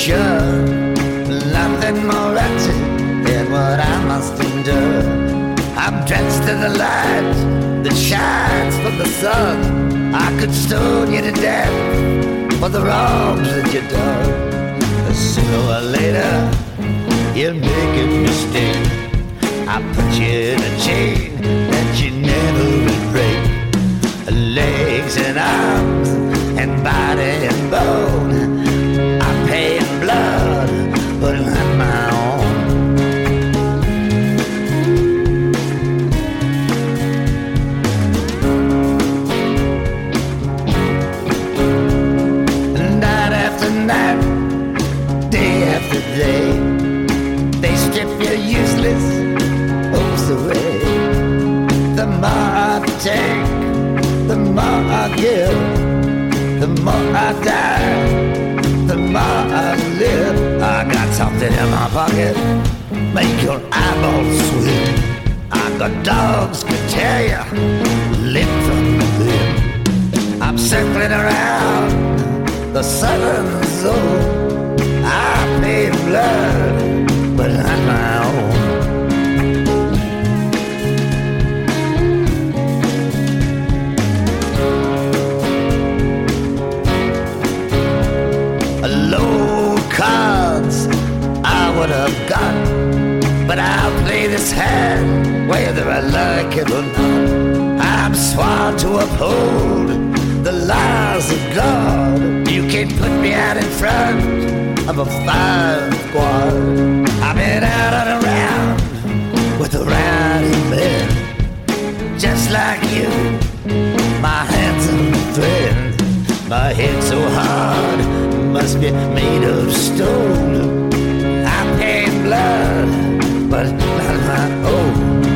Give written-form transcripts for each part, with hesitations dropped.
sure nothing more wretched than what I must endure. I'm drenched in the light that shines from the sun. I could stone you to death for the wrongs that you done. But sooner or later, you'll make a mistake. I put you in a chain that you never will break. Legs and arms and body and bone, I pay in blood, but not my own. Night after night, day after day, they strip your useless hopes away. The more I take, the more I give, the more I die, the more I live. I got something in my pocket, make your eyeballs swim. I got dogs to tear you limb from limb. I'm circling around the southern zone. I paid blood, but not my own. Cards I would have got, but I'll play this hand whether I like it or not. I'm sworn to uphold the laws of God. You can't put me out in front of a fire squad. I've been out and around with the rowdy men, just like you, my handsome friend. My head so hard must be made of stone. I'm paying blood, but not my own.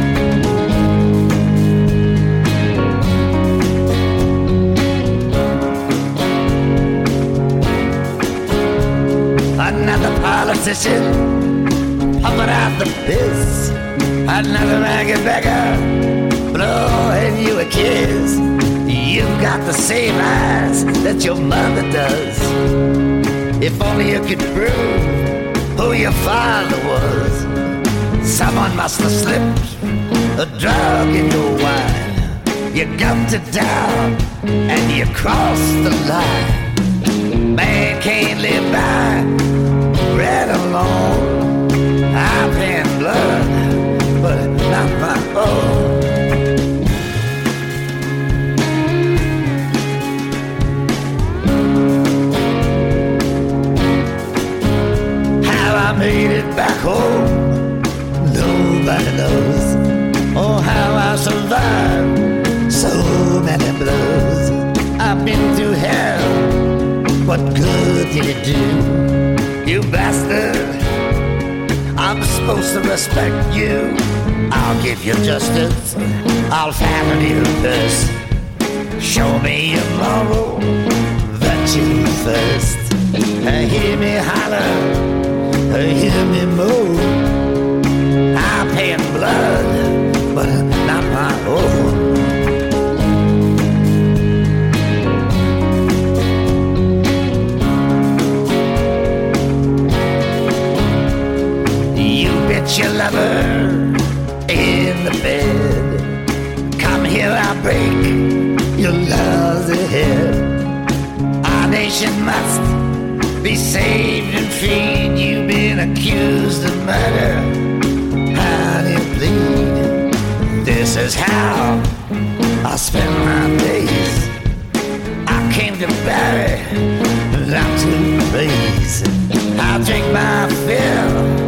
Another politician pumping out the piss. Another ragged beggar blowing you a kiss. You've got the same eyes that your mother does. If only you could prove who your father was. Someone must have slipped a drug in your wine. You gulped it down and you crossed the line. Man can't live by bread alone. I'm paying blood, but not my own. I made it back home, nobody knows. Oh, how I survived so many blows. I've been through hell, what good did it do? You bastard, I'm supposed to respect you. I'll give you justice, I'll fatten you first. Show me your moral virtue first. Hear me holler, hear me move. I'm paying blood, but not my own. You bet your lover in the bed. Come here, I'll break your laws ahead. Our nation must be saved and freed. You've been accused of murder. How do you plead? This is how I spend my days. I came to bury, not to praise. I'll drink my fill